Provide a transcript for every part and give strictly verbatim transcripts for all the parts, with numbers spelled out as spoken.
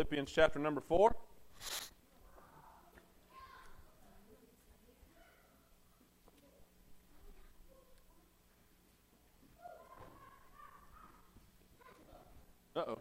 Philippians chapter number four. Uh-oh.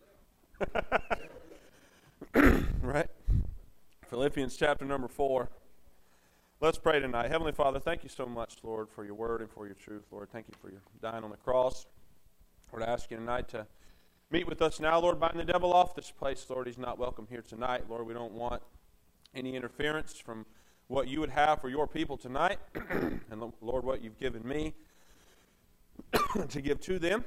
Right? Philippians chapter number four. Let's pray tonight. Heavenly Father, thank you so much, Lord, for your word and for your truth. Lord, thank you for your dying on the cross. Lord, I ask you tonight to meet with us now, Lord, bind the devil off this place. Lord, he's not welcome here tonight. Lord, we don't want any interference from what you would have for your people tonight. And Lord, what you've given me to give to them.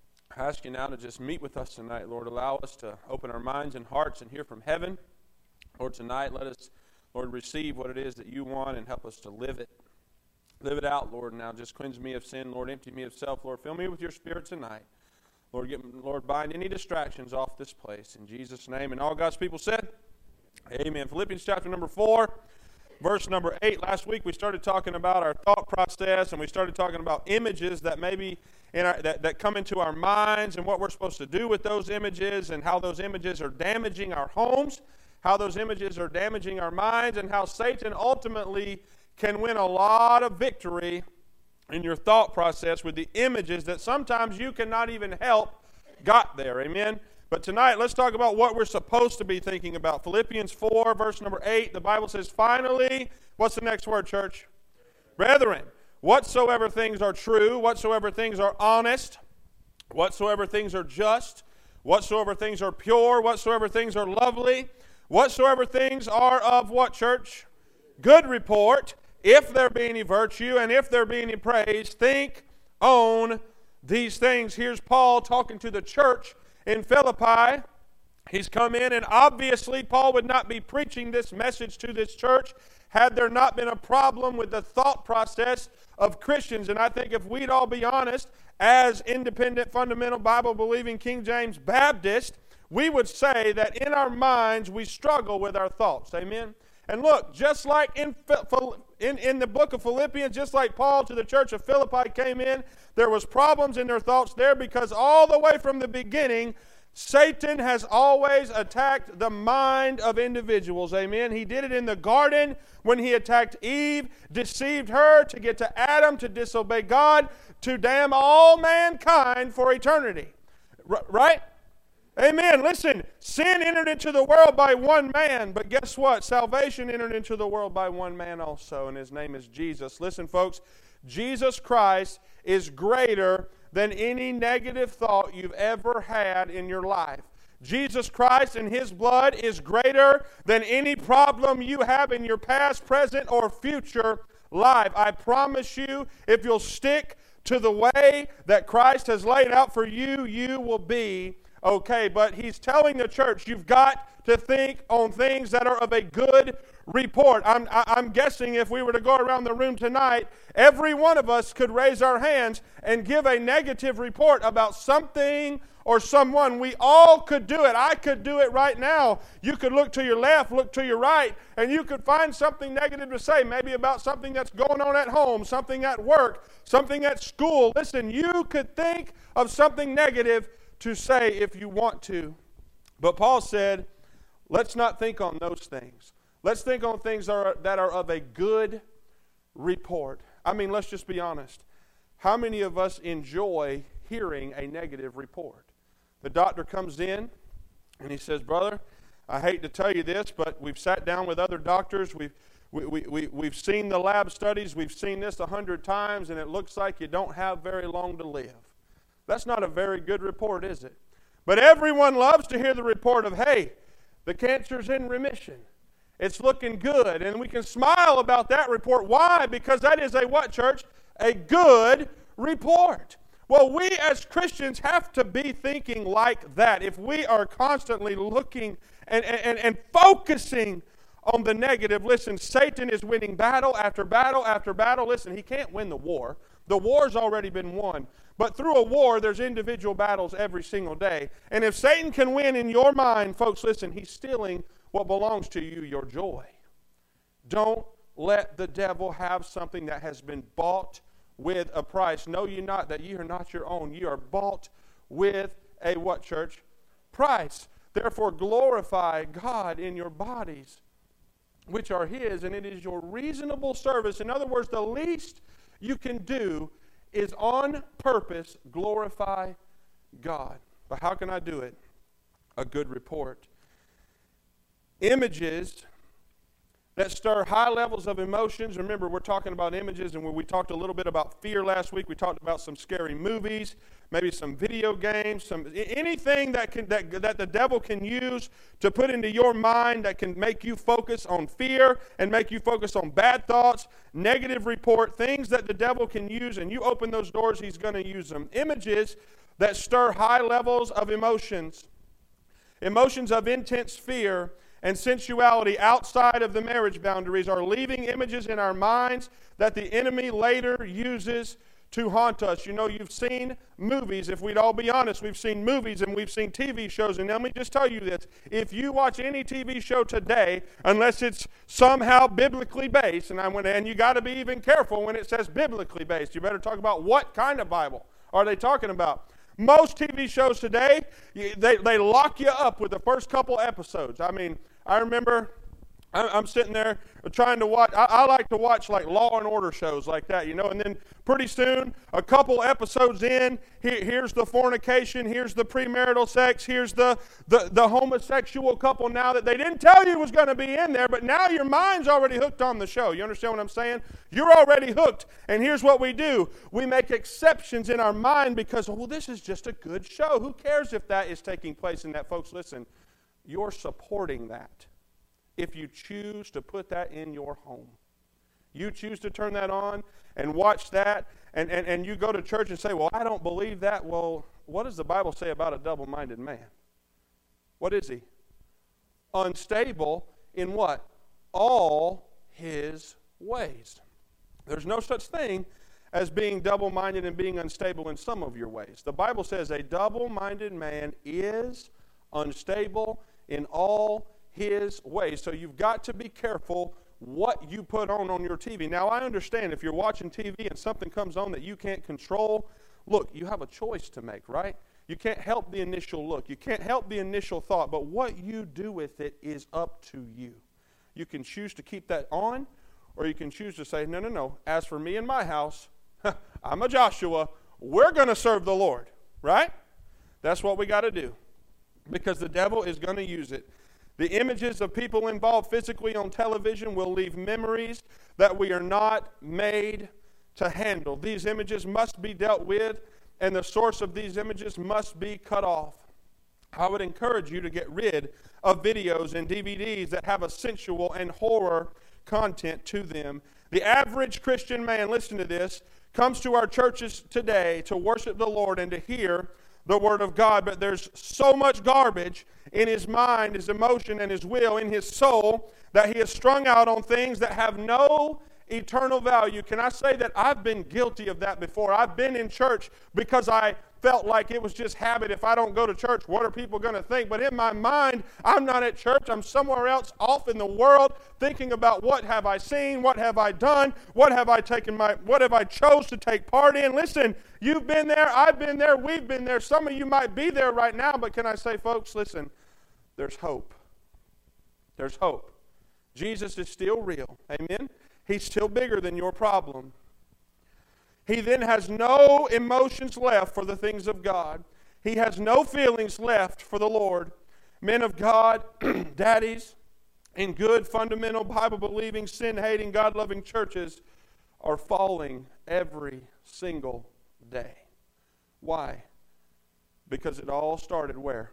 I ask you now to just meet with us tonight, Lord. Allow us to open our minds and hearts and hear from heaven. Lord, tonight let us, Lord, receive what it is that you want and help us to live it. Live it out, Lord. Now just cleanse me of sin, Lord. Empty me of self, Lord. Fill me with your Spirit tonight. Lord, get, Lord, bind any distractions off this place. In Jesus' name. And all God's people said, amen. Philippians chapter number four, verse number eight. Last week we started talking about our thought process, and we started talking about images that maybe in our, that, that come into our minds and what we're supposed to do with those images and how those images are damaging our homes, how those images are damaging our minds, and how Satan ultimately can win a lot of victory in your thought process with the images that sometimes you cannot even help got there. Amen? But tonight, let's talk about what we're supposed to be thinking about. Philippians four, verse number eight, the Bible says, finally, what's the next word, church? Brethren, whatsoever things are true, whatsoever things are honest, whatsoever things are just, whatsoever things are pure, whatsoever things are lovely, whatsoever things are of what, church? Good report. If there be any virtue and if there be any praise, think on these things. Here's Paul talking to the church in Philippi. He's come in, and obviously Paul would not be preaching this message to this church had there not been a problem with the thought process of Christians. And I think if we'd all be honest, as independent, fundamental, Bible-believing King James Baptists, we would say that in our minds we struggle with our thoughts. Amen? And look, just like in, in, in the book of Philippians, just like Paul to the church of Philippi came in, there was problems in their thoughts there because all the way from the beginning, Satan has always attacked the mind of individuals. Amen. He did it in the garden when he attacked Eve, deceived her to get to Adam, to disobey God, to damn all mankind for eternity. R- right? Amen. Listen, sin entered into the world by one man, but guess what? Salvation entered into the world by one man also, and his name is Jesus. Listen, folks, Jesus Christ is greater than any negative thought you've ever had in your life. Jesus Christ and His blood is greater than any problem you have in your past, present, or future life. I promise you, if you'll stick to the way that Christ has laid out for you, you will be okay. But He's telling the church, you've got to think on things that are of a good report. I'm, I'm guessing if we were to go around the room tonight, every one of us could raise our hands and give a negative report about something or someone. We all could do it. I could do it right now. You could look to your left, look to your right, and you could find something negative to say, maybe about something that's going on at home, something at work, something at school. Listen, you could think of something negative to say if you want to. But Paul said, let's not think on those things. Let's think on things that are, that are of a good report. I mean, let's just be honest. How many of us enjoy hearing a negative report? The doctor comes in and he says, brother, I hate to tell you this, but we've sat down with other doctors. We've, we, we, we, we've seen the lab studies. We've seen this a hundred times, and it looks like you don't have very long to live. That's not a very good report, is it? But everyone loves to hear the report of, hey, the cancer's in remission. It's looking good, and we can smile about that report. Why? Because that is a what, church? A good report. Well, we as Christians have to be thinking like that. If we are constantly looking and, and, and focusing on the negative, listen, Satan is winning battle after battle after battle. Listen, he can't win the war. The war's already been won. But through a war, there's individual battles every single day. And if Satan can win in your mind, folks, listen, he's stealing what belongs to you, your joy. Don't let the devil have something that has been bought with a price. Know ye not that ye are not your own. Ye are bought with a what, church? Price. Therefore glorify God in your bodies, which are his, and it is your reasonable service. In other words, the least you can do is on purpose glorify God. But how can I do it? A good report. Images that stir high levels of emotions. Remember, we're talking about images, and when we talked a little bit about fear last week, we talked about some scary movies, maybe some video games, some anything that can that, that the devil can use to put into your mind that can make you focus on fear and make you focus on bad thoughts, negative report, things that the devil can use, and you open those doors, he's going to use them. Images that stir high levels of emotions, emotions of intense fear and sensuality outside of the marriage boundaries are leaving images in our minds that the enemy later uses to haunt us. You know, you've seen movies, if we'd all be honest, we've seen movies and we've seen T V shows, and let me just tell you this, if you watch any T V show today, unless it's somehow biblically based, and, I went, and you got to be even careful when it says biblically based, you better talk about what kind of Bible are they talking about. Most T V shows today, they, they lock you up with the first couple episodes. I mean, I remember I'm sitting there trying to watch, I, I like to watch like Law and Order shows like that, you know, and then pretty soon, a couple episodes in, here, here's the fornication, here's the premarital sex, here's the, the, the homosexual couple now that they didn't tell you was going to be in there, but now your mind's already hooked on the show. You understand what I'm saying? You're already hooked, and here's what we do. We make exceptions in our mind because, well, this is just a good show. Who cares if that is taking place in that? Folks, listen, you're supporting that. If you choose to put that in your home, you choose to turn that on and watch that, and, and, and you go to church and say, well, I don't believe that. Well, what does the Bible say about a double-minded man? What is he? Unstable in what? All his ways. There's no such thing as being double-minded and being unstable in some of your ways. The Bible says a double-minded man is unstable in all his ways. So you've got to be careful what you put on on your T V. Now, I understand if you're watching T V and something comes on that you can't control, look, you have a choice to make, right? You can't help the initial look. You can't help the initial thought, but what you do with it is up to you. You can choose to keep that on, or you can choose to say, no, no, no, as for me and my house, I'm a Joshua, we're going to serve the Lord, right? That's what we got to do, because the devil is going to use it. The images of people involved physically on television will leave memories that we are not made to handle. These images must be dealt with, and the source of these images must be cut off. I would encourage you to get rid of videos and D V Ds that have a sensual and horror content to them. The average Christian man, listen to this, comes to our churches today to worship the Lord and to hear the Word of God, but there's so much garbage in his mind, his emotion, and his will, in his soul, that he has strung out on things that have no eternal value. Can I say that I've been guilty of that before? I've been in church because I felt like it was just habit. If I don't go to church, what are people going to think? But in my mind, I'm not at church. I'm somewhere else off in the world thinking about what have I seen, what have I done, what have I taken my, what have I chose to take part in. Listen, you've been there, I've been there, we've been there. Some of you might be there right now, but can I say, folks, listen, there's hope. There's hope. Jesus is still real. Amen? He's still bigger than your problem. He then has no emotions left for the things of God. He has no feelings left for the Lord. Men of God, daddies, in good, fundamental, Bible-believing, sin-hating, God-loving churches are falling every single day. Why? Because it all started where?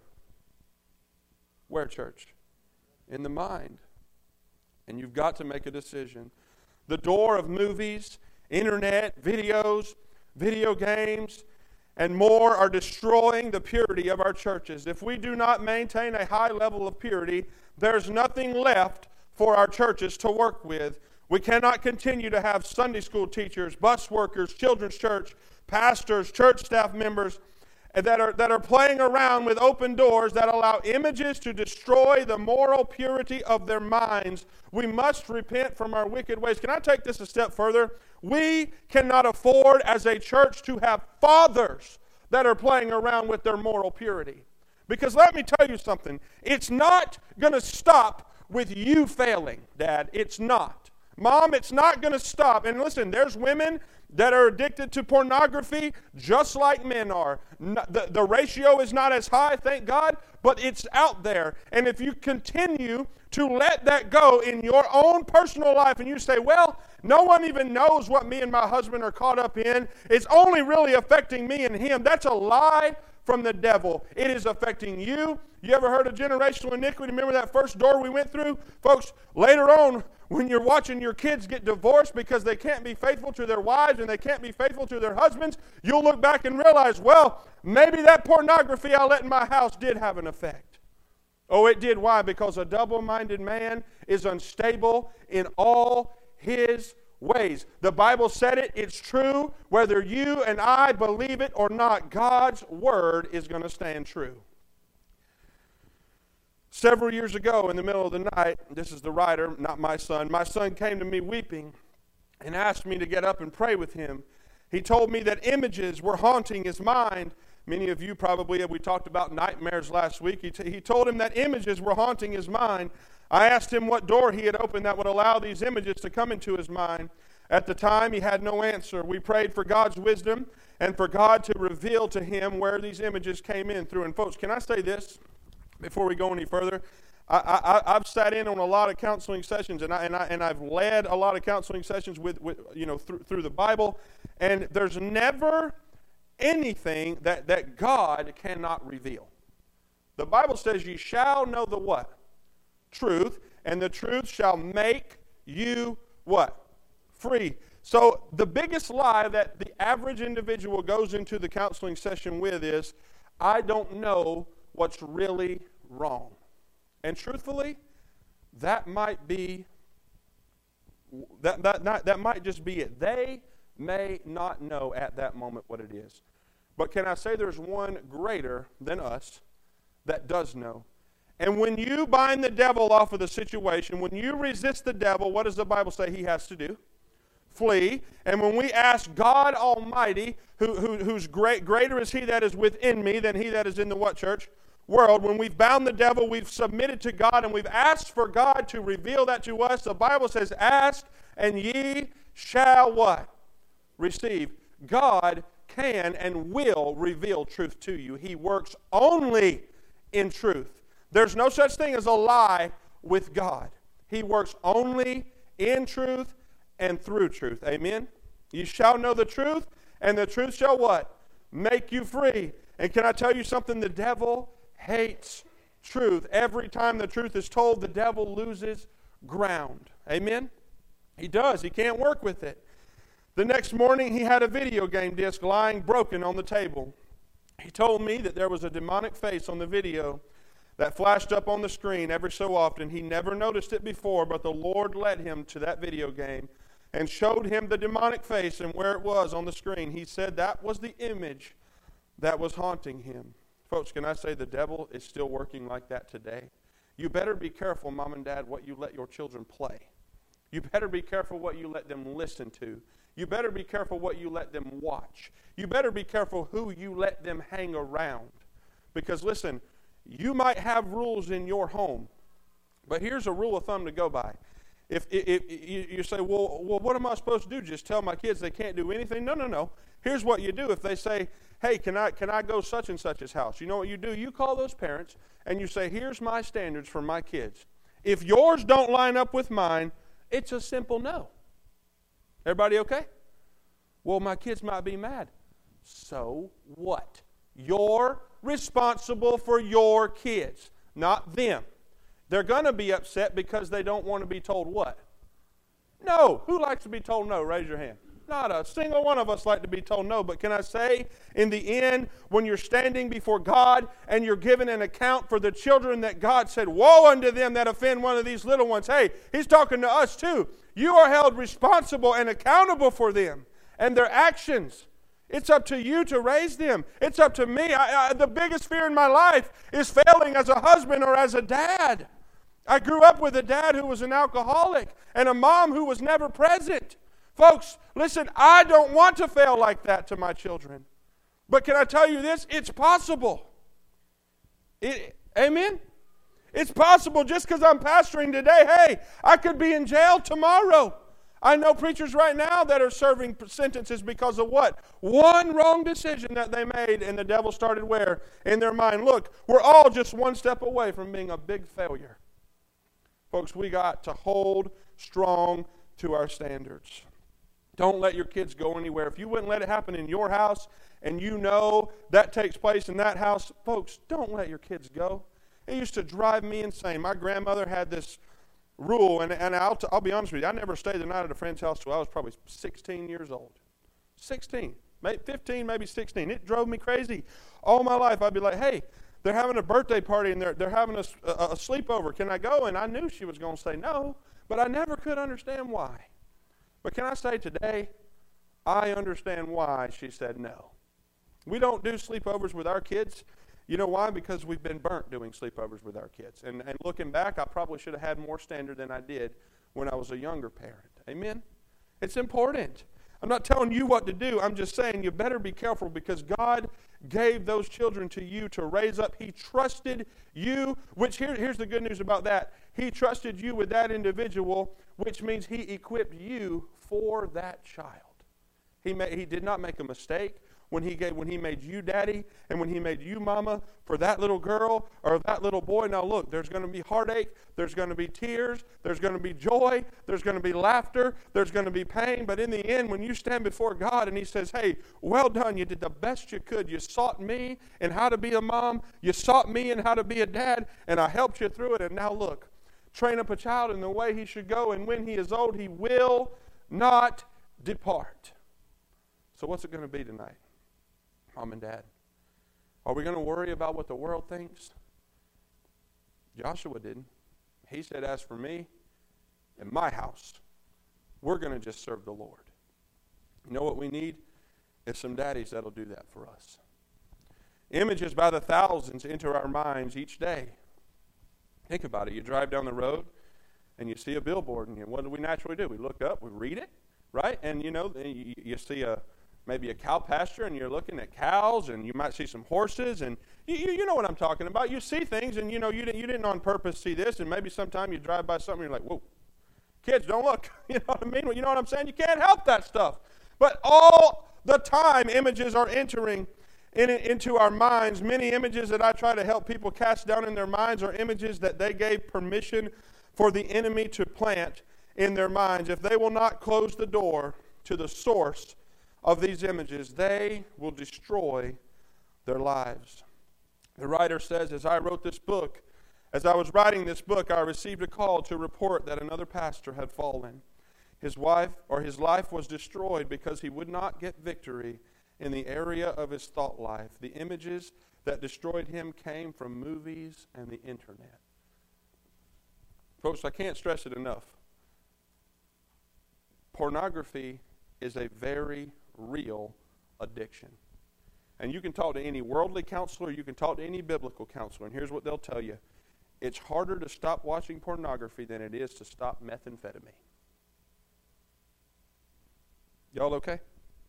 Where, church? In the mind. And you've got to make a decision. The door of movies, internet, videos, video games, and more are destroying the purity of our churches. If we do not maintain a high level of purity, there's nothing left for our churches to work with. We cannot continue to have Sunday school teachers, bus workers, children's church, pastors, church staff members that are, that are playing around with open doors that allow images to destroy the moral purity of their minds. We must repent from our wicked ways. Can I take this a step further? We cannot afford as a church to have fathers that are playing around with their moral purity. Because let me tell you something. It's not going to stop with you failing, Dad. It's not. Mom, it's not going to stop. And listen, there's women that are addicted to pornography just like men are. The, the ratio is not as high, thank God, but it's out there. And if you continue to let that go in your own personal life and you say, well, no one even knows what me and my husband are caught up in. It's only really affecting me and him. That's a lie from the devil. It is affecting you. You ever heard of generational iniquity? Remember that first door we went through? Folks, later on, when you're watching your kids get divorced because they can't be faithful to their wives and they can't be faithful to their husbands, you'll look back and realize, well, maybe that pornography I let in my house did have an effect. Oh, it did. Why? Because a double-minded man is unstable in all his ways. The Bible said it. It's true. Whether you and I believe it or not, God's word is going to stand true. Several years ago, in the middle of the night, this is the writer, not my son, my son came to me weeping and asked me to get up and pray with him. He told me that images were haunting his mind. Many of you probably, we talked about nightmares last week. He, t- he told him that images were haunting his mind. I asked him what door he had opened that would allow these images to come into his mind. At the time, he had no answer. We prayed for God's wisdom and for God to reveal to him where these images came in through. And folks, can I say this before we go any further? I, I, I've sat in on a lot of counseling sessions, and I and I and I've led a lot of counseling sessions with, with you know through, through the Bible, and there's never anything that, that God cannot reveal. The Bible says, "Ye shall know the what? Truth, and the truth shall make you what? Free." So the biggest lie that the average individual goes into the counseling session with is, I don't know what's really wrong. And truthfully, that might be that, that, that, that might just be it. They may not know at that moment what it is. But can I say there's one greater than us that does know? And when you bind the devil off of the situation, when you resist the devil, what does the Bible say he has to do? Flee. And when we ask God Almighty, who, who, who's great, greater is he that is within me than he that is in the what, church? World. When we've bound the devil, we've submitted to God, and we've asked for God to reveal that to us. The Bible says, ask, and ye shall what? Receive. God can and will reveal truth to you. He works only in truth. There's no such thing as a lie with God. He works only in truth and through truth. Amen? You shall know the truth, and the truth shall what? Make you free. And can I tell you something? The devil hates truth. Every time the truth is told, the devil loses ground. Amen? He does. He can't work with it. The next morning, he had a video game disc lying broken on the table. He told me that there was a demonic face on the video that flashed up on the screen every so often. He never noticed it before, but the Lord led him to that video game and showed him the demonic face and where it was on the screen. He said that was the image that was haunting him. Folks, can I say the devil is still working like that today? You better be careful, Mom and Dad, what you let your children play. You better be careful what you let them listen to. You better be careful what you let them watch. You better be careful who you let them hang around. Because listen, you might have rules in your home, but here's a rule of thumb to go by. If, if, if you say, well, well, what am I supposed to do? Just tell my kids they can't do anything? No, no, no. Here's what you do. If they say, hey, can I can I go such and such's house? You know what you do? You call those parents and you say, here's my standards for my kids. If yours don't line up with mine, it's a simple no. Everybody okay? Well, my kids might be mad. So what? You're responsible for your kids, not them. They're going to be upset because they don't want to be told what? No. Who likes to be told no? Raise your hand. Not a single one of us like to be told no, but can I say, in the end, when you're standing before God and you're given an account for the children that God said, woe unto them that offend one of these little ones. Hey, he's talking to us too. You are held responsible and accountable for them and their actions. It's up to you to raise them. It's up to me. I, I, the biggest fear in my life is failing as a husband or as a dad. I grew up with a dad who was an alcoholic and a mom who was never present. Folks, listen, I don't want to fail like that to my children. But can I tell you this? It's possible. It, amen? It's possible just because I'm pastoring today, hey, I could be in jail tomorrow. I know preachers right now that are serving sentences because of what? One wrong decision that they made, and the devil started where? In their mind. Look, we're all just one step away from being a big failure. Folks, we got to hold strong to our standards. Don't let your kids go anywhere. If you wouldn't let it happen in your house, and you know that takes place in that house, folks, don't let your kids go. It used to drive me insane. My grandmother had this rule, and, and I'll, t- I'll be honest with you, I never stayed the night at a friend's house till I was probably sixteen years old. sixteen, maybe fifteen, maybe sixteen. It drove me crazy. All my life, I'd be like, hey, they're having a birthday party, and they're, they're having a, a, a sleepover. Can I go? And I knew she was going to say no, but I never could understand why. But can I say today, I understand why she said no. We don't do sleepovers with our kids. You know why? Because we've been burnt doing sleepovers with our kids. And, and looking back, I probably should have had more standard than I did when I was a younger parent. Amen? It's important. I'm not telling you what to do. I'm just saying you better be careful because God gave those children to you to raise up. He trusted you, which here, here's the good news about that. He trusted you with that individual, which means He equipped you for that child. He, made, he did not make a mistake. When he gave, when he made you daddy and when he made you mama for that little girl or that little boy. Now look, there's going to be heartache, there's going to be tears, there's going to be joy, there's going to be laughter, there's going to be pain. But in the end, when you stand before God and He says, hey, well done, you did the best you could. You sought me in how to be a mom. You sought me in how to be a dad, and I helped you through it. And now look, train up a child in the way he should go, and when he is old, he will not depart. So what's it going to be tonight? Mom and Dad, are we going to worry about what the world thinks? Joshua didn't. He said, as for me and my house, we're going to just serve the Lord. You know what we need? Is some daddies that'll do that for us. Images by the thousands enter our minds each day. Think about it. You drive down the road and you see a billboard, and what do we naturally do? We look up, we read it, right? And you know, you, you see a maybe a cow pasture, and you're looking at cows, and you might see some horses, and you, you know what I'm talking about. You see things, and you know you didn't, you didn't on purpose see this, and maybe sometime you drive by something, and you're like, whoa, kids, don't look. You know what I mean? You know what I'm saying? You can't help that stuff. But all the time, images are entering in, into our minds. Many images that I try to help people cast down in their minds are images that they gave permission for the enemy to plant in their minds. If they will not close the door to the source of these images, they will destroy their lives. The writer says, as I wrote this book, as I was writing this book, I received a call to report that another pastor had fallen. His wife or his life was destroyed because he would not get victory in the area of his thought life. The images that destroyed him came from movies and the internet. Folks, I can't stress it enough. Pornography is a very real addiction. And you can talk to any worldly counselor, you can talk to any biblical counselor, and here's what they'll tell you. It's harder to stop watching pornography than it is to stop methamphetamine. Y'all okay?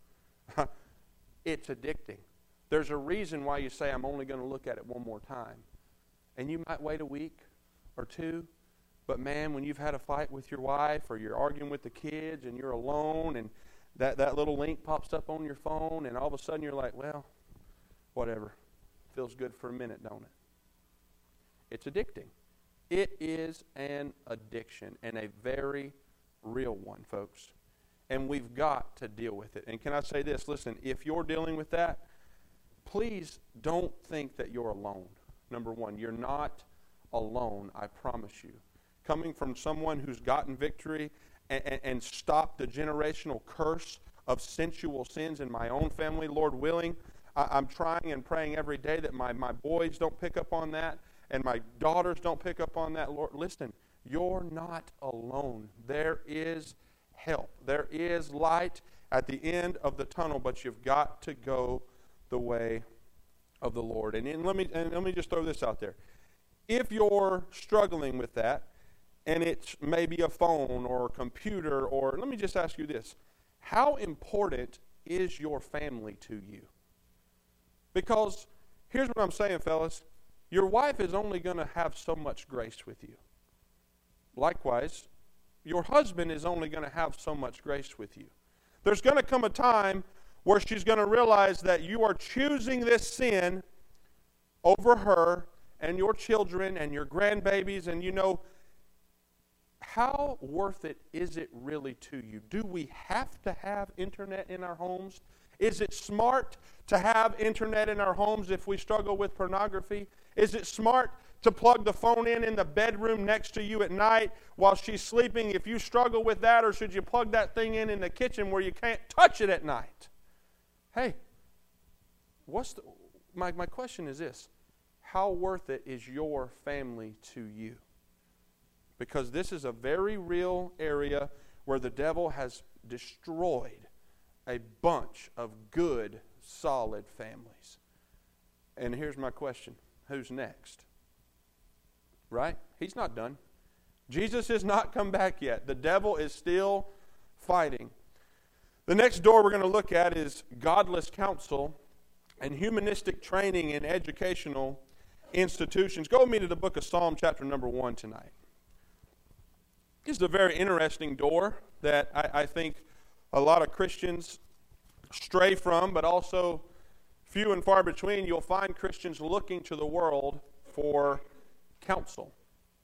It's addicting. There's a reason why you say, I'm only going to look at it one more time. And you might wait a week or two, but man, when you've had a fight with your wife or you're arguing with the kids and you're alone and That, that little link pops up on your phone, and all of a sudden you're like, well, whatever. Feels good for a minute, don't it? It's addicting. It is an addiction, and a very real one, folks. And we've got to deal with it. And can I say this? Listen, if you're dealing with that, please don't think that you're alone. Number one, you're not alone, I promise you. Coming from someone who's gotten victory And, and stop the generational curse of sensual sins in my own family, Lord willing. I, I'm trying and praying every day that my, my boys don't pick up on that and my daughters don't pick up on that. Lord, listen, you're not alone. There is help. There is light at the end of the tunnel, but you've got to go the way of the Lord. And, and let me and let me just throw this out there. If you're struggling with that, and it's maybe a phone or a computer, or let me just ask you this. How important is your family to you? Because here's what I'm saying, fellas. your wife is only going to have so much grace with you. Likewise, your husband is only going to have so much grace with you. There's going to come a time where she's going to realize that you are choosing this sin over her and your children and your grandbabies, and you know, how worth it is it really to you? Do we have to have internet in our homes? Is it smart to have internet in our homes if we struggle with pornography? Is it smart to plug the phone in in the bedroom next to you at night while she's sleeping if you struggle with that, or should you plug that thing in in the kitchen where you can't touch it at night? Hey, what's the, my, my question is this. How worth it is your family to you? Because this is a very real area where the devil has destroyed a bunch of good, solid families. And here's my question. Who's next? Right? He's not done. Jesus has not come back yet. The devil is still fighting. The next door we're going to look at is godless counsel and humanistic training in educational institutions. Go with me to the book of Psalm chapter number one tonight. This is a very interesting door that I, I think a lot of Christians stray from, but also few and far between. You'll find Christians looking to the world for counsel.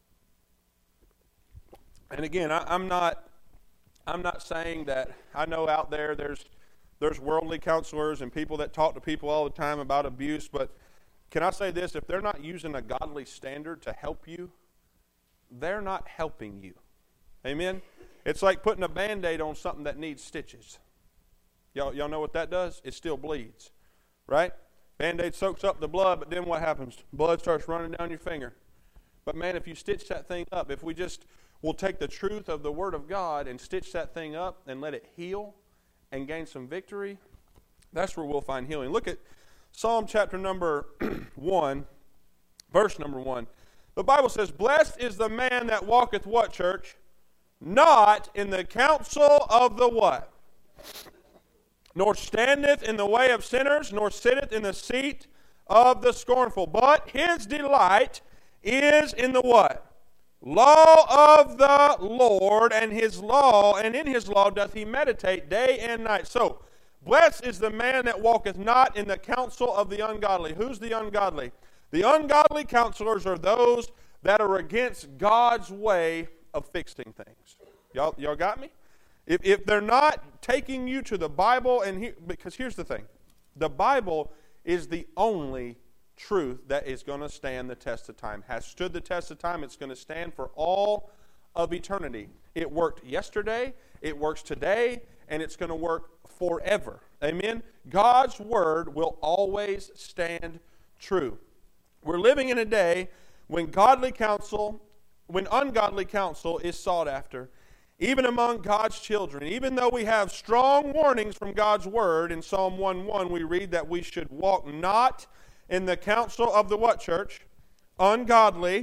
And again, I, I'm not I'm not saying that. I know out there there's there's worldly counselors and people that talk to people all the time about abuse, but can I say this? If they're not using a godly standard to help you, they're not helping you. Amen? It's like putting a Band-Aid on something that needs stitches. Y'all, y'all know what that does? It still bleeds, right? Band-Aid soaks up the blood, but then what happens? Blood starts running down your finger. But man, if you stitch that thing up, if we just will take the truth of the Word of God and stitch that thing up and let it heal and gain some victory, that's where we'll find healing. Look at Psalm chapter number one, verse number one. The Bible says, "Blessed is the man that walketh," what, church? "Not in the counsel of the" what? "Nor standeth in the way of sinners, nor sitteth in the seat of the scornful. But his delight is in the" what? "Law of the Lord, and his law, and in his law doth he meditate day and night." So, blessed is the man that walketh not in the counsel of the ungodly. Who's the ungodly? The ungodly counselors are those that are against God's way of fixing things. Y'all, y'all got me? If, if they're not taking you to the Bible, and he, because here's the thing. The Bible is the only truth that is going to stand the test of time. Has stood the test of time. It's going to stand for all of eternity. It worked yesterday, it works today, and it's going to work forever. Amen? God's Word will always stand true. We're living in a day when godly counsel, when ungodly counsel is sought after, even among God's children. Even though we have strong warnings from God's Word, in Psalm one one we read that we should walk not in the counsel of the what, church? Ungodly.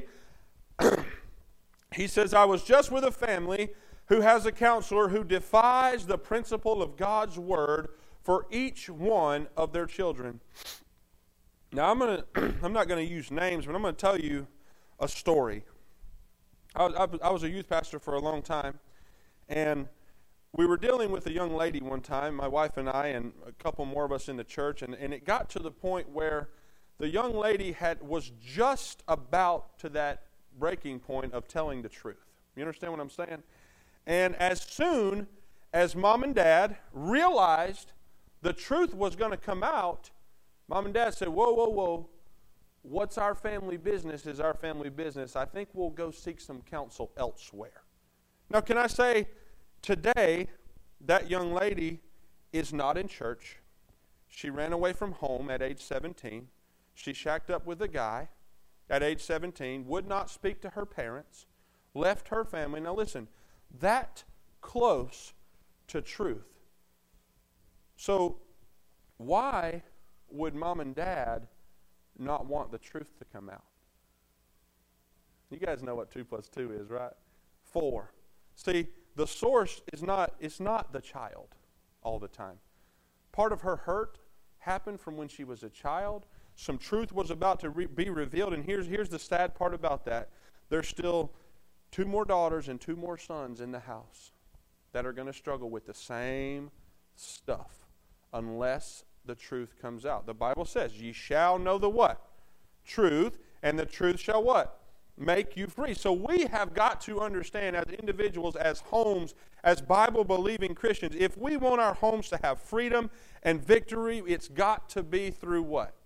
He says, "I was just with a family who has a counselor who defies the principle of God's Word for each one of their children." Now, I'm gonna, I'm not going to use names, but I'm going to tell you a story. I was, I was a youth pastor for a long time, and we were dealing with a young lady one time, my wife and I, and a couple more of us in the church, and, and it got to the point where the young lady had was just about to that breaking point of telling the truth. You understand what I'm saying? And as soon as mom and dad realized the truth was going to come out, mom and dad said, whoa, whoa, whoa, what's our family business is our family business. I think we'll go seek some counsel elsewhere. Now, can I say, today, that young lady is not in church. She ran away from home at age seventeen. She shacked up with a guy at age seventeen, would not speak to her parents, left her family. Now listen, that close to truth. So why would mom and dad not want the truth to come out? You guys know what two plus two is, right? Four. See, the source is not, it's not the child all the time. Part of her hurt happened from when she was a child. Some truth was about to re- be revealed, and here's, here's the sad part about that. There's still two more daughters and two more sons in the house that are going to struggle with the same stuff unless the truth comes out. The Bible says, ye shall know the what? Truth, and the truth shall what? Make you free. So we have got to understand as individuals, as homes, as Bible-believing Christians, if we want our homes to have freedom and victory, it's got to be through what?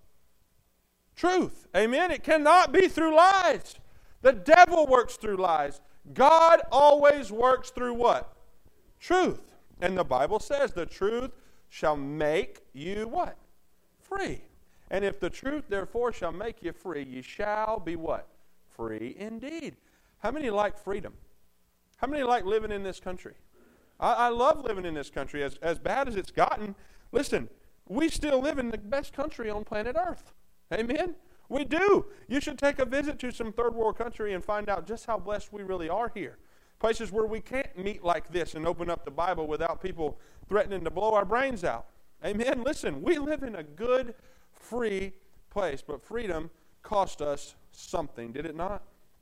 Truth. Amen? It cannot be through lies. The devil works through lies. God always works through what? Truth. And the Bible says the truth shall make you what? Free. And if the truth therefore shall make you free, ye shall be what? Free indeed. How many like freedom? How many like living in this country? I, I love living in this country. As, as bad as it's gotten, listen, we still live in the best country on planet Earth. Amen? We do. You should take a visit to some third world country and find out just how blessed we really are here. Places where we can't meet like this and open up the Bible without people threatening to blow our brains out. Amen? Listen, we live in a good, free place, but freedom cost us something, did it not?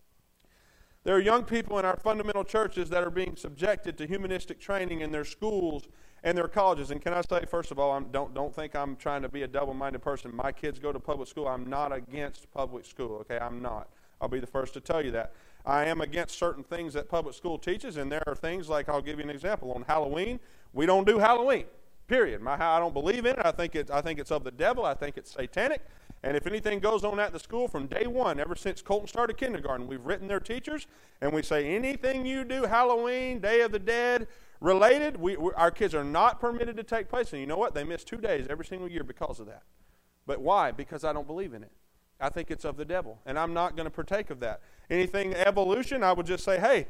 There are young people in our fundamental churches that are being subjected to humanistic training in their schools and their colleges. And can I say, first of all, I'm, don't, don't think I'm trying to be a double-minded person. My kids go to public school. I'm not against public school, okay? I'm not. I'll be the first to tell you that. I am against certain things that public school teaches, and there are things like, I'll give you an example. On Halloween, we don't do Halloween, period. My, I don't believe in it. I think, it. I think it's of the devil. I think it's satanic. And if anything goes on at the school from day one, ever since Colton started kindergarten, we've written their teachers, and we say anything you do, Halloween, Day of the Dead, related, we, we, our kids are not permitted to take place. And you know what? They miss two days every single year because of that. But why? Because I don't believe in it. I think it's of the devil, and I'm not going to partake of that. Anything evolution, I would just say, hey,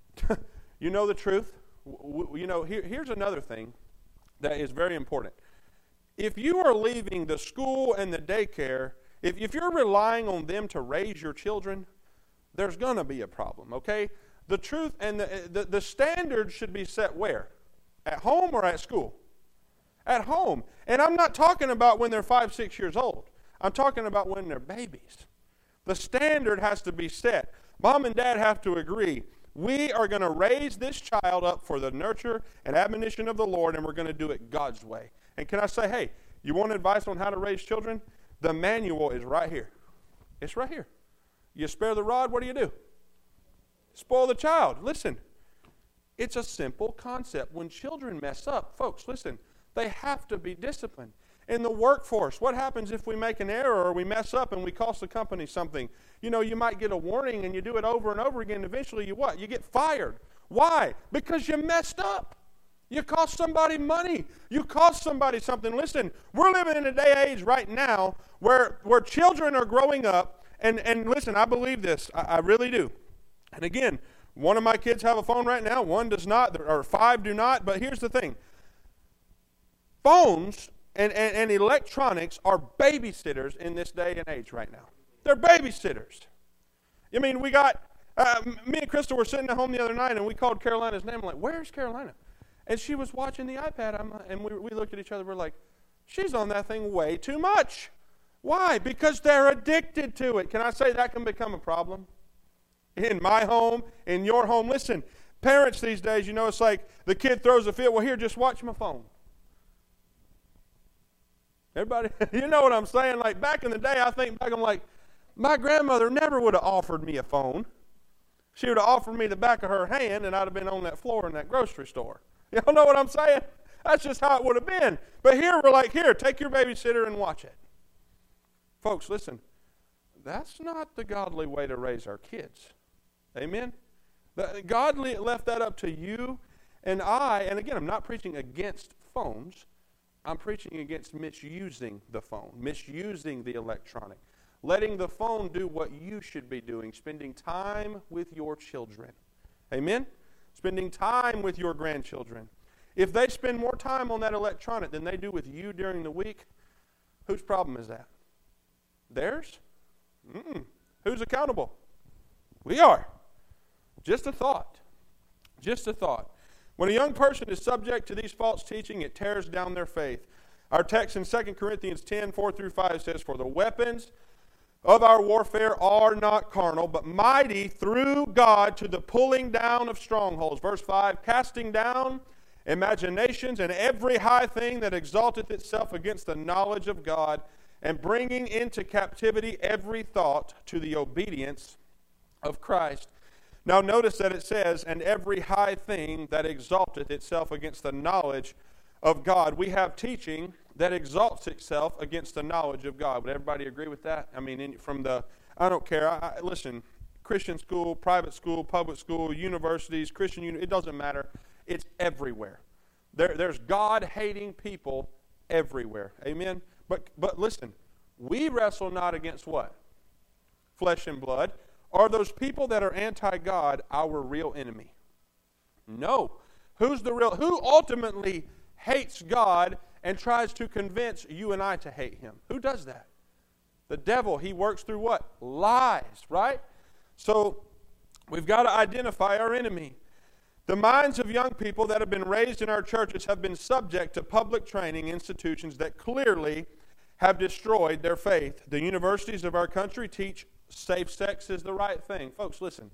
you know the truth. W- w- you know, here, here's another thing that is very important. If you are leaving the school and the daycare, if, if you're relying on them to raise your children, there's going to be a problem, okay? The truth and the, the, the standard should be set where? At home or at school? At home. And I'm not talking about when they're five, six years old. I'm talking about when they're babies. The standard has to be set. Mom and dad have to agree. We are going to raise this child up for the nurture and admonition of the Lord, and we're going to do it God's way. And can I say, hey, you want advice on how to raise children? The manual is right here. It's right here. You spare the rod, what do you do? Spoil the child. Listen, it's a simple concept. When children mess up, folks, listen, they have to be disciplined. In the workforce, what happens if we make an error or we mess up and we cost the company something? You know, you might get a warning and you do it over and over again. Eventually, you what? You get fired. Why? Because you messed up. You cost somebody money. You cost somebody something. Listen, we're living in a day and age right now where, where children are growing up. And, and listen, I believe this. I, I really do. And again, one of my kids have a phone right now. One does not, or five do not. But here's the thing. Phones And, and, and electronics are babysitters in this day and age right now. They're babysitters. I mean, we got, uh, me and Crystal were sitting at home the other night, and we called Carolina's name. I'm like, where's Carolina? And she was watching the iPad, I'm, and we, we looked at each other. We're like, she's on that thing way too much. Why? Because they're addicted to it. Can I say that can become a problem? In my home, in your home. Listen, parents these days, you know, it's like the kid throws a fit. Well, here, just watch my phone. Everybody, you know what I'm saying? Like back in the day, I think back, I'm like, my grandmother never would have offered me a phone. She would have offered me the back of her hand, and I'd have been on that floor in that grocery store. Y'all know what I'm saying? That's just how it would have been. But here, we're like, here, take your babysitter and watch it. Folks, listen, that's not the godly way to raise our kids. Amen? God left that up to you and I, and again, I'm not preaching against phones. I'm preaching against misusing the phone, misusing the electronic, letting the phone do what you should be doing, spending time with your children. Amen? Spending time with your grandchildren. If they spend more time on that electronic than they do with you during the week, whose problem is that? Theirs? Mm-mm. Who's accountable? We are. Just a thought. Just a thought. When a young person is subject to these false teaching, it tears down their faith. Our text in Second Corinthians ten, four through five says, "For the weapons of our warfare are not carnal, but mighty through God to the pulling down of strongholds." Verse five, "Casting down imaginations and every high thing that exalteth itself against the knowledge of God, and bringing into captivity every thought to the obedience of Christ." Now notice that it says, "and every high thing that exalteth itself against the knowledge of God." We have teaching that exalts itself against the knowledge of God. Would everybody agree with that? I mean, in, from the, I don't care. I, I, listen, Christian school, private school, public school, universities, Christian, uni- it doesn't matter. It's everywhere. There, there's God-hating people everywhere. Amen? But, but listen, we wrestle not against what? Flesh and blood. Are those people that are anti-God our real enemy? No. Who's the real, who ultimately hates God and tries to convince you and I to hate him? Who does that? The devil. He works through what? Lies, right? So we've got to identify our enemy. The minds of young people that have been raised in our churches have been subject to public training institutions that clearly have destroyed their faith. The universities of our country teach safe sex is the right thing. Folks, listen.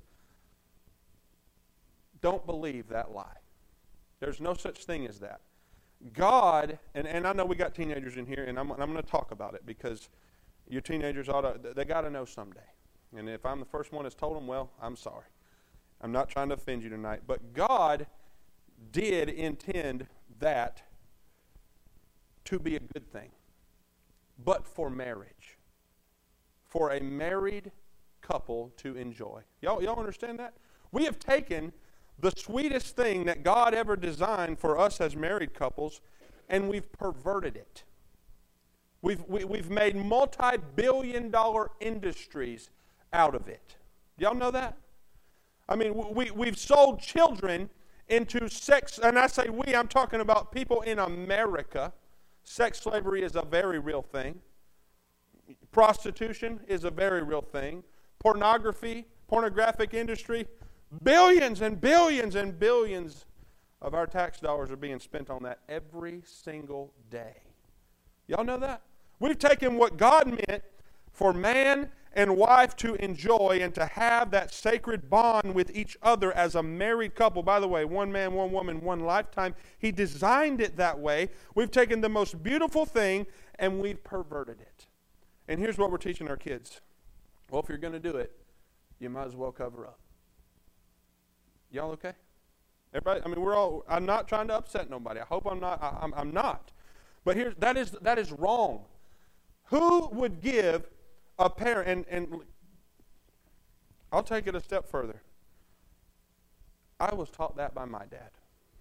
Don't believe that lie. There's no such thing as that. God, and, and I know we got teenagers in here, and I'm, I'm going to talk about it because your teenagers ought to, they got to know someday. And if I'm the first one that's told them, well, I'm sorry. I'm not trying to offend you tonight. But God did intend that to be a good thing. But for marriage. For a married couple to enjoy. Y'all, y'all understand that? We have taken the sweetest thing that God ever designed for us as married couples, and we've perverted it. We've, we, we've made multi-billion dollar industries out of it. Y'all know that? I mean, we, we've sold children into sex, and I say we, I'm talking about people in America. Sex slavery is a very real thing. Prostitution is a very real thing. Pornography, pornographic industry, billions and billions and billions of our tax dollars are being spent on that every single day. Y'all know that? We've taken what God meant for man and wife to enjoy and to have that sacred bond with each other as a married couple. By the way, one man, one woman, one lifetime. He designed it that way. We've taken the most beautiful thing and we've perverted it. And here's what we're teaching our kids. Well, if you're going to do it, you might as well cover up. Y'all okay? Everybody, I mean, we're all, I'm not trying to upset nobody. I hope I'm not, I, I'm, I'm not. But here's, that is, that is wrong. Who would give a parent, and, and I'll take it a step further. I was taught that by my dad.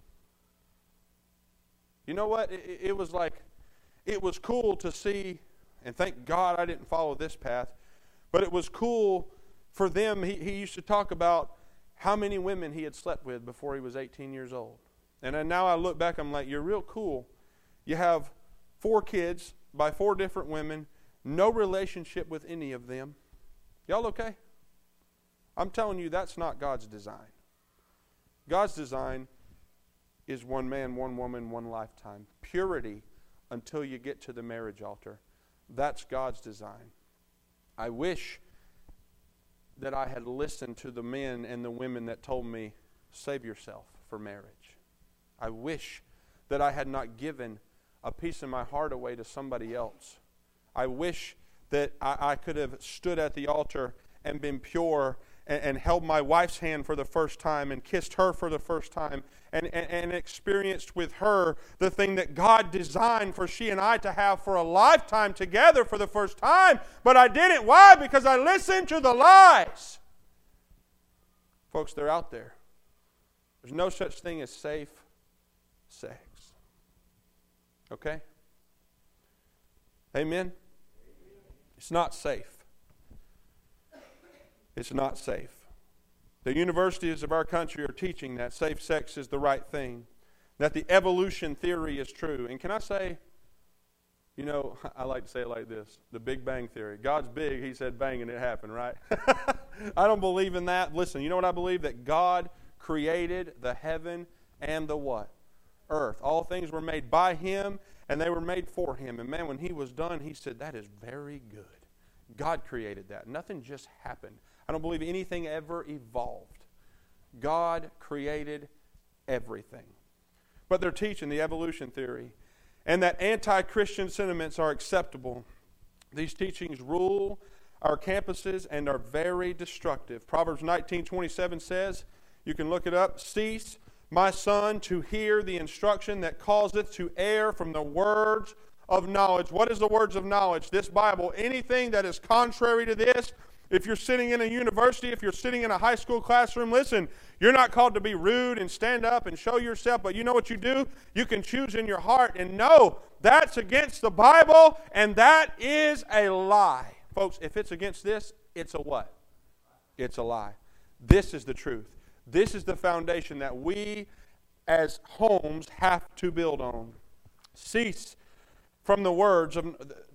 You know what? It, it was like, it was cool to see, and thank God I didn't follow this path, but it was cool for them. He, he used to talk about how many women he had slept with before he was eighteen years old. And then now I look back, I'm like, you're real cool. You have four kids by four different women, no relationship with any of them. Y'all okay? I'm telling you, that's not God's design. God's design is one man, one woman, one lifetime. Purity until you get to the marriage altar. That's God's design. I wish that I had listened to the men and the women that told me, save yourself for marriage. I wish that I had not given a piece of my heart away to somebody else. I wish that I, I could have stood at the altar and been pure and, and held my wife's hand for the first time and kissed her for the first time and, and, and experienced with her the thing that God designed for she and I to have for a lifetime together for the first time. But I didn't. Why? Because I listened to the lies. Folks, they're out there. There's no such thing as safe sex. Okay? Amen? It's not safe. It's not safe. The universities of our country are teaching that safe sex is the right thing, that the evolution theory is true. And can I say, you know, I like to say it like this, the Big Bang Theory. God's big, he said bang, and it happened, right? I don't believe in that. Listen, you know what I believe? That God created the heaven and the what? Earth. All things were made by him, and they were made for him. And man, when he was done, he said, that is very good. God created that. Nothing just happened. I don't believe anything ever evolved. God created everything. But they're teaching the evolution theory, and that anti-Christian sentiments are acceptable. These teachings rule our campuses and are very destructive. Proverbs nineteen twenty-seven says, you can look it up, cease, my son, to hear the instruction that causeth to err from the words of knowledge. What is the words of knowledge? This Bible. Anything that is contrary to this, if you're sitting in a university, if you're sitting in a high school classroom, listen, you're not called to be rude and stand up and show yourself, but you know what you do? You can choose in your heart and know that's against the Bible, and that is a lie. Folks, if it's against this, it's a what? It's a lie. This is the truth. This is the foundation that we as homes have to build on. Cease from the words of...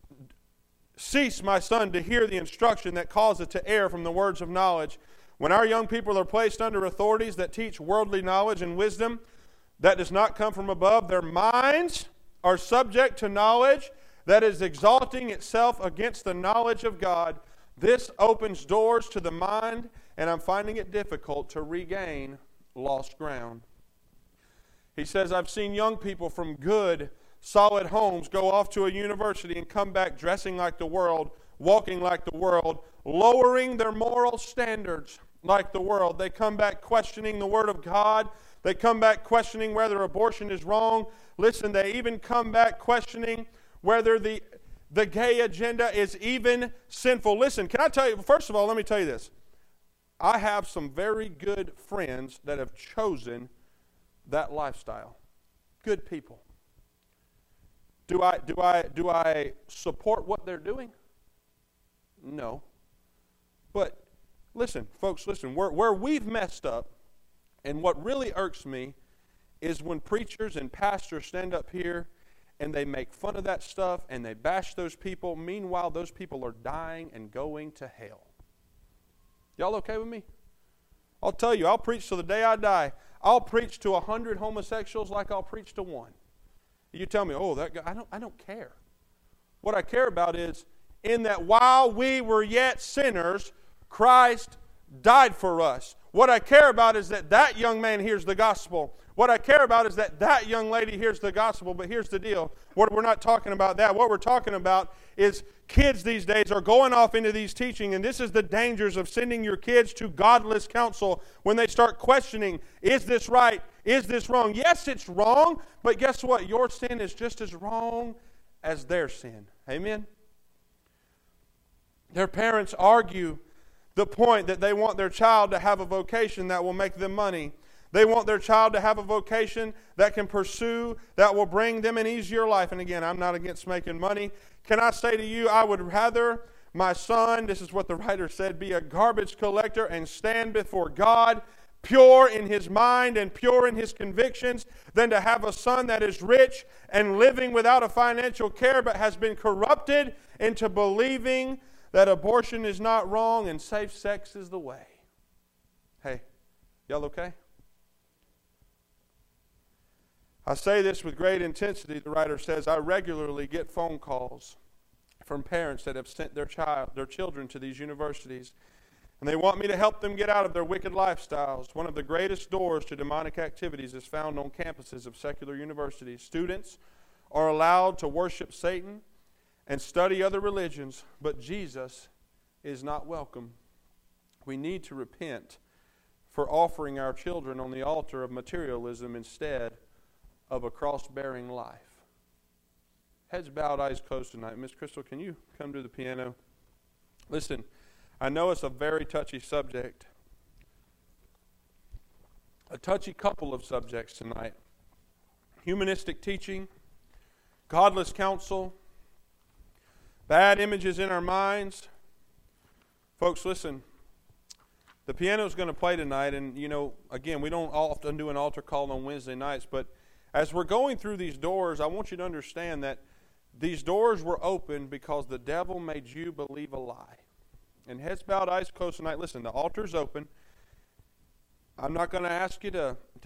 Cease, my son, to hear the instruction that causeth to err from the words of knowledge. When our young people are placed under authorities that teach worldly knowledge and wisdom that does not come from above, their minds are subject to knowledge that is exalting itself against the knowledge of God. This opens doors to the mind, and I'm finding it difficult to regain lost ground. He says, I've seen young people from good, solid homes go off to a university and come back dressing like the world, walking like the world, lowering their moral standards like the world. They come back questioning the Word of God. They come back questioning whether abortion is wrong. Listen, they even come back questioning whether the, the gay agenda is even sinful. Listen, can I tell you, first of all, let me tell you this. I have some very good friends that have chosen that lifestyle. Good people. Do I, do I, do I support what they're doing? No. But listen, folks, listen, where, where we've messed up, and what really irks me, is when preachers and pastors stand up here and they make fun of that stuff and they bash those people. Meanwhile, those people are dying and going to hell. Y'all okay with me? I'll tell you, I'll preach till the day I die. I'll preach to a hundred homosexuals like I'll preach to one. You tell me, oh, that guy, I don't, I don't care. What I care about is, in that while we were yet sinners, Christ died for us. What I care about is that that young man hears the gospel. What I care about is that that young lady hears the gospel. But here's the deal. We're not talking about that. What we're talking about is kids these days are going off into these teaching, and this is the dangers of sending your kids to godless counsel when they start questioning, is this right? Is this wrong? Yes, it's wrong, but guess what? Your sin is just as wrong as their sin. Amen? Their parents argue the point that they want their child to have a vocation that will make them money. They want their child to have a vocation that can pursue, that will bring them an easier life. And again, I'm not against making money. Can I say to you, I would rather my son, this is what the writer said, be a garbage collector and stand before God pure in his mind and pure in his convictions than to have a son that is rich and living without a financial care but has been corrupted into believing that abortion is not wrong and safe sex is the way. Hey, y'all okay? I say this with great intensity, the writer says. I regularly get phone calls from parents that have sent their child, their children to these universities, and they want me to help them get out of their wicked lifestyles. One of the greatest doors to demonic activities is found on campuses of secular universities. Students are allowed to worship Satan and study other religions, but Jesus is not welcome. We need to repent for offering our children on the altar of materialism instead of a cross-bearing life. Heads bowed, eyes closed tonight. Miss Crystal, can you come to the piano? Listen, I know it's a very touchy subject. A touchy couple of subjects tonight. Humanistic teaching, godless counsel, bad images in our minds. Folks, listen. The piano's going to play tonight, and, you know, again, we don't often do an altar call on Wednesday nights, but as we're going through these doors, I want you to understand that these doors were opened because the devil made you believe a lie. And heads bowed, eyes closed tonight. Listen, the altar's open. I'm not going to ask you to,